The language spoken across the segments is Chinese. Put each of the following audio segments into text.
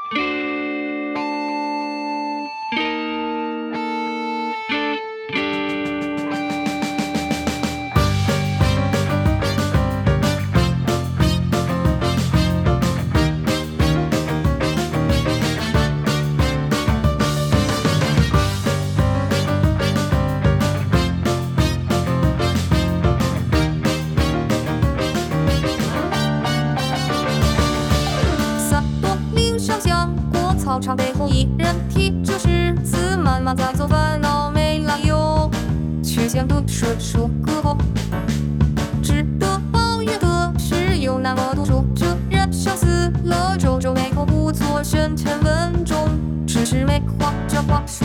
操场背后一人提着石子，慢慢在走，烦恼没来由，却像个顺手歌后。值得抱怨的是，有那么多说着人生死了，皱皱眉头，不做深沉稳重，只是没话找话说。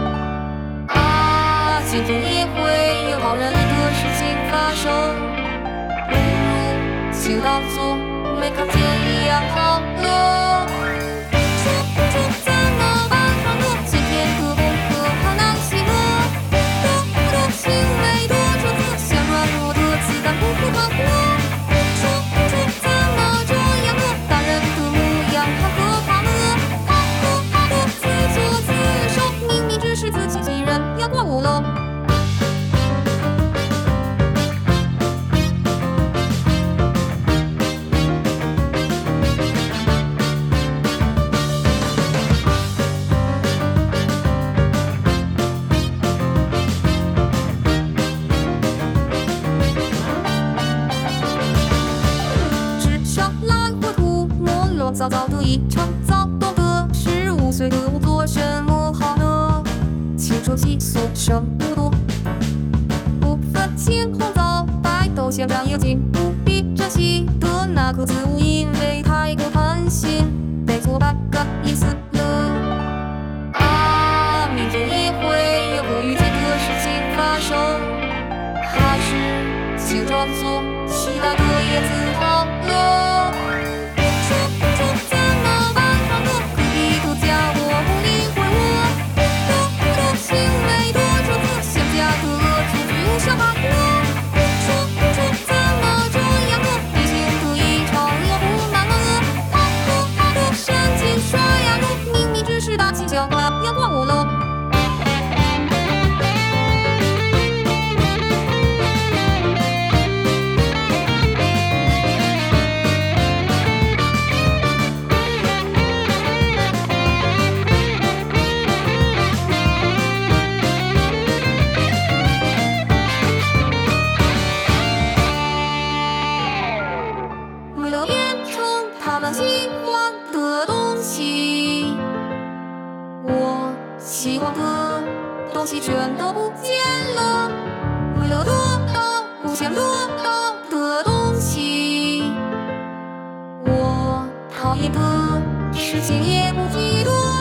啊，今天也会有好人的事情发生，不如就当作没看见一样好了。早早的一场，早懂得15岁的我做什么好呢？青春期所剩不多，不分青红皂白都想占有进，不必珍惜的那颗子物，因为太过贪心，被挫败感已死了。啊，明天也会有个预见的事情发生，还是就装作期待的叶子好了。要怪我了。为了变成他们喜欢的东西，我喜欢的东西全都不见了。为了得到不想得到的东西，我讨厌的事情也不记得。